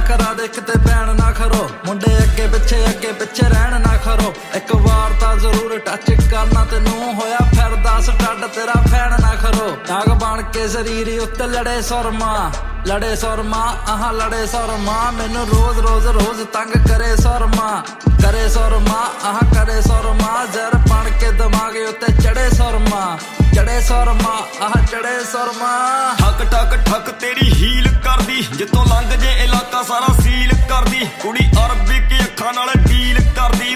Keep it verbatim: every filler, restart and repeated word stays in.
ਕਰਾ ਦੇ ਕਿਤੇ ਬੈਣ ਨਾ ਕਰੋ ਮੁੰਡੇ ਅੱਗੇ ਪਿੱਛੇ ਅੱਗੇ ਪਿੱਛੇ ਰਹਿਣ ਨਾ ਕਰੋ ਇੱਕ ਵਾਰ ਤਾਂ ਜ਼ਰੂਰ ਟੱਚ ਕਰਨਾ ਤੈਨੂੰ ਹੋਇਆ ਫਿਰਦਾ ਸਟੱਡ ਤੇਰਾ ਫੈਨ ਨਾ ਕਰੋ ਦਾਗ ਬਣ ਕੇ ਸਰੀਰ ਉੱਤੇ ਲੜੇ ਸੁਰਮਾ ਲੜੇ ਸੁਰਮਾ ਆਹ ਲੜੇ ਸੁਰਮਾ ਮੈਨੂੰ ਰੋਜ਼ ਰੋਜ਼ ਰੋਜ਼ ਤੰਗ ਕਰੇ ਸੁਰਮਾ ਕਰੇ ਸੁਰਮਾ ਆਹ ਕਰੇ ਸੁਰਮਾ ਜ਼ਰ ਬਣ ਕੇ ਦਿਮਾਗੇ ਉੱਤੇ ਚੜੇ ਸੁਰਮਾ ਚੜੇ ਸੁਰਮਾ ਆਹ ਚੜੇ ਸੁਰਮਾ ਠੱਕ ਠੱਕ ਠੱਕ ਤੇਰੀ ਹੀਲ ਕਰਦੀ ਜਿੱਥੋਂ ਲੰਘ ਜੇ ਇਲਾਕਾ ਸਾਰਾ ਸੀਲ ਕਰਦੀ ਕੁੜੀ ਅਰਬਿਕ ਅੱਖਾਂ ਨਾਲ ਡੀਲ ਕਰਦੀ